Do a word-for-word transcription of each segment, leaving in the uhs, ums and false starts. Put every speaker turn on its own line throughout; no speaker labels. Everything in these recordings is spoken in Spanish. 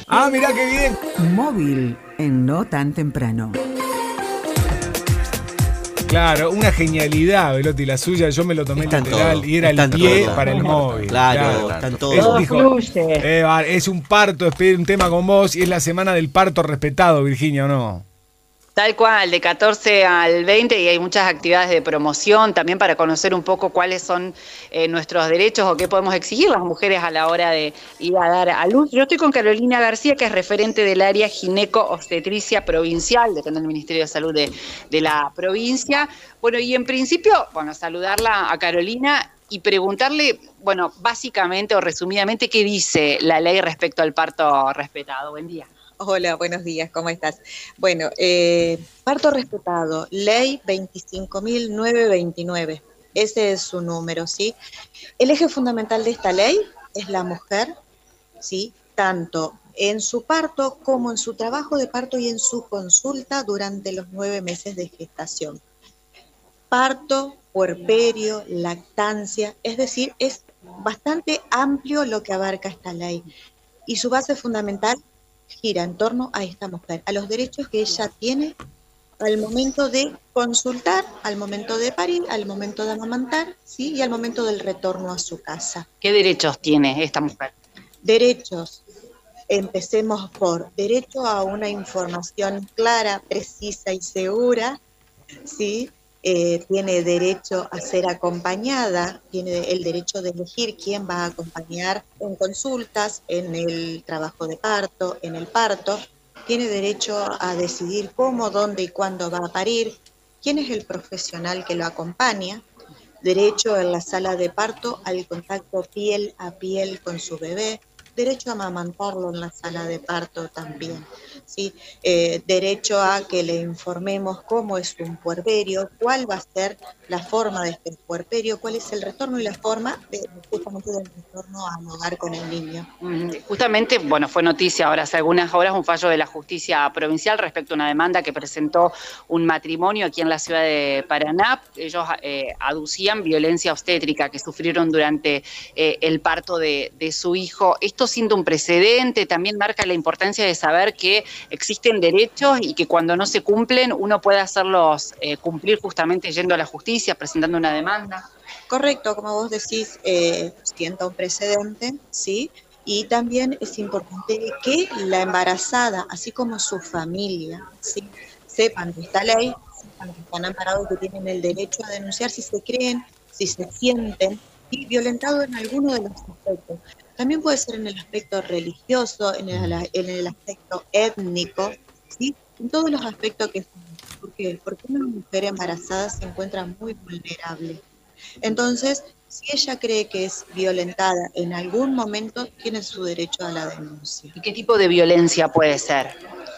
Ah, mirá qué bien.
Móvil en No Tan Temprano.
Claro, una genialidad, Velotti, la suya. Yo me lo tomé
Están
literal
todo,
y era el
están
pie
todo.
para el móvil.
Claro, están todos.
Él
Todo
dijo,
fluye.
eh, va, es un parto, es pedir un tema con vos y es la semana del parto respetado, Virginia, ¿o no?
Tal cual, de catorce al veinte, y hay muchas actividades de promoción también para conocer un poco cuáles son eh, nuestros derechos o qué podemos exigir las mujeres a la hora de ir a dar a luz. Yo estoy con Carolina García, que es referente del área gineco-obstetricia provincial, depende del Ministerio de Salud de, de la provincia. Bueno, y en principio, bueno, saludarla a Carolina y preguntarle, bueno, básicamente o resumidamente, ¿qué dice la ley respecto al parto respetado? Buen día.
Hola, buenos días, ¿cómo estás? Bueno, eh, parto respetado, ley veinticinco mil novecientos veintinueve, ese es su número, ¿sí? El eje fundamental de esta ley es la mujer, ¿sí? Tanto en su parto como en su trabajo de parto y en su consulta durante los nueve meses de gestación. Parto, puerperio, lactancia, es decir, es bastante amplio lo que abarca esta ley. Y su base fundamental gira en torno a esta mujer, a los derechos que ella tiene al momento de consultar, al momento de parir, al momento de amamantar, ¿sí? Y al momento del retorno a su casa.
¿Qué derechos tiene esta mujer?
Derechos. Empecemos por derecho a una información clara, precisa y segura, ¿sí? Eh, tiene derecho a ser acompañada, tiene el derecho de elegir quién va a acompañar en consultas, en el trabajo de parto, en el parto, tiene derecho a decidir cómo, dónde y cuándo va a parir, quién es el profesional que lo acompaña, derecho en la sala de parto al contacto piel a piel con su bebé, derecho a amamantarlo en la sala de parto también, ¿sí? Eh, derecho a que le informemos cómo es un puerperio, cuál va a ser la forma de este puerperio, cuál es el retorno y la forma de, justamente del retorno al hogar con el niño.
Justamente, bueno, fue noticia ahora hace algunas horas un fallo de la justicia provincial respecto a una demanda que presentó un matrimonio aquí en la ciudad de Paraná. Ellos eh, aducían violencia obstétrica que sufrieron durante eh, el parto de, de su hijo. Esto siendo un precedente, también marca la importancia de saber que existen derechos y que cuando no se cumplen uno puede hacerlos eh, cumplir justamente yendo a la justicia, presentando una demanda.
Correcto, como vos decís, eh, sienta un precedente, ¿sí? Y también es importante que la embarazada, así como su familia, ¿sí? Sepan de esta ley, sepan que están amparados, que tienen el derecho a denunciar si se creen, si se sienten, ¿sí? Violentados en alguno de los aspectos. También puede ser en el aspecto religioso, en el, en el aspecto étnico, ¿sí? En todos los aspectos que son. ¿Por qué? Porque una mujer embarazada se encuentra muy vulnerable. Entonces, si ella cree que es violentada en algún momento, tiene su derecho a la denuncia.
¿Y qué tipo de violencia puede ser?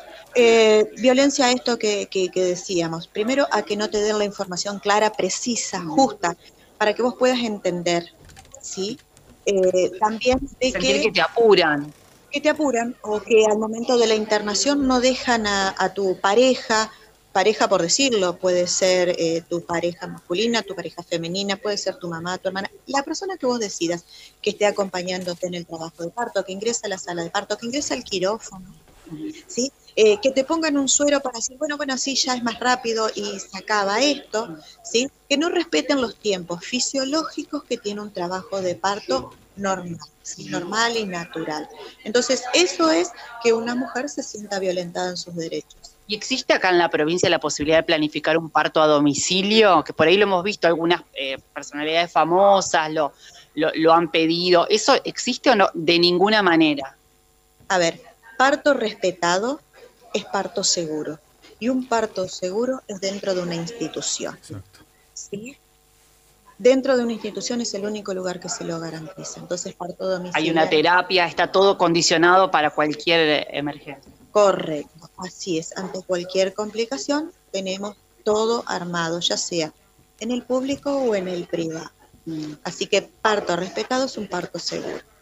Eh, violencia, esto que, que, que decíamos. Primero, a que no te den la información clara, precisa, justa, para que vos puedas entender, ¿sí? Eh, también de
Sentir
que,
que te apuran.
Que te apuran o que al momento de la internación no dejan a, a tu pareja, pareja por decirlo, puede ser eh, tu pareja masculina, tu pareja femenina, puede ser tu mamá, tu hermana, la persona que vos decidas que esté acompañándote en el trabajo de parto, que ingresa a la sala de parto, que ingresa al quirófano, ¿sí? Eh, que te pongan un suero para decir, bueno, bueno, sí, ya es más rápido y se acaba esto, ¿sí? Que no respeten los tiempos fisiológicos que tiene un trabajo de parto normal, ¿sí? Normal y natural. Entonces, eso es que una mujer se sienta violentada en sus derechos.
¿Y existe acá en la provincia la posibilidad de planificar un parto a domicilio? Que por ahí lo hemos visto, algunas eh, personalidades famosas lo, lo, lo han pedido. ¿Eso existe o no? De ninguna manera.
A ver, parto respetado es parto seguro. Y un parto seguro es dentro de una institución.
Exacto.
¿Sí? Dentro de una institución es el único lugar que se lo garantiza. Entonces, parto domiciliario.
Hay una terapia, está todo condicionado para cualquier emergencia.
Correcto, así es. Ante cualquier complicación tenemos todo armado, ya sea en el público o en el privado. Así que parto respetado es un parto seguro.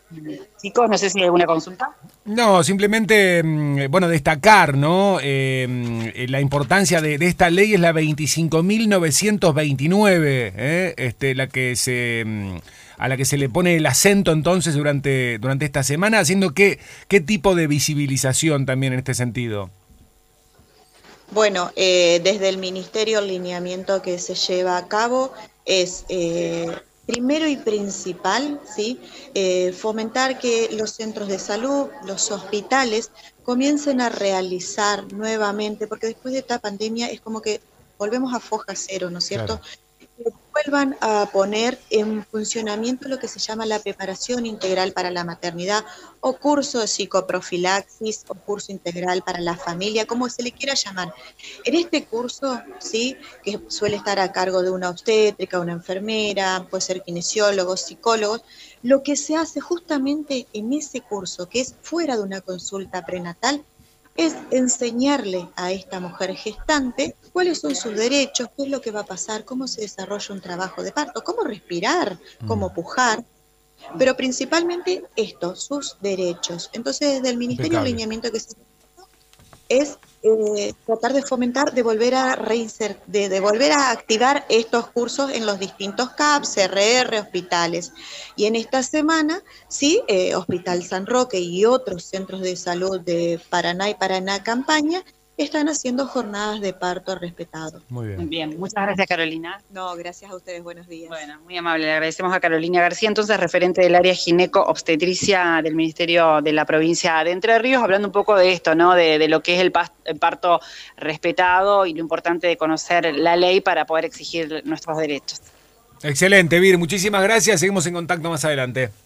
Chicos, no sé si hay alguna consulta.
No, simplemente, mm, bueno, destacar, ¿no? Eh, mm, la importancia de, de esta ley es la veinticinco mil novecientos veintinueve, ¿eh? este, la que se, mm, a la que se le pone el acento entonces durante, durante esta semana, haciendo que, qué tipo de visibilización también en este sentido.
Bueno, eh, desde el Ministerio el lineamiento que se lleva a cabo es eh, primero y principal, ¿sí? Eh, fomentar que los centros de salud, los hospitales comiencen a realizar nuevamente, porque después de esta pandemia es como que volvemos a foja cero, ¿no es cierto?
Claro.
Que vuelvan a poner en funcionamiento lo que se llama la preparación integral para la maternidad o curso de psicoprofilaxis o curso integral para la familia, como se le quiera llamar. En este curso, ¿sí?, que suele estar a cargo de una obstétrica, una enfermera, puede ser kinesiólogos, psicólogos, lo que se hace justamente en ese curso, que es fuera de una consulta prenatal, es enseñarle a esta mujer gestante cuáles son sus derechos, qué es lo que va a pasar, cómo se desarrolla un trabajo de parto, cómo respirar, cómo pujar, pero principalmente esto, sus derechos. Entonces, desde el Ministerio de Lineamiento que se es eh, tratar de fomentar, de volver a reinsert, de, de volver a activar estos cursos en los distintos C A P, C R R, hospitales. Y en esta semana, sí, eh, Hospital San Roque y otros centros de salud de Paraná y Paraná Campaña están haciendo jornadas de parto respetado.
Muy bien.
Muy bien, muchas gracias, Carolina.
No, gracias a ustedes, buenos días.
Bueno, muy amable, le agradecemos a Carolina García, entonces referente del área gineco-obstetricia del Ministerio de la Provincia de Entre Ríos, hablando un poco de esto, ¿no? De, de lo que es el, pas, el parto respetado y lo importante de conocer la ley para poder exigir nuestros derechos.
Excelente, Vir, muchísimas gracias, seguimos en contacto más adelante.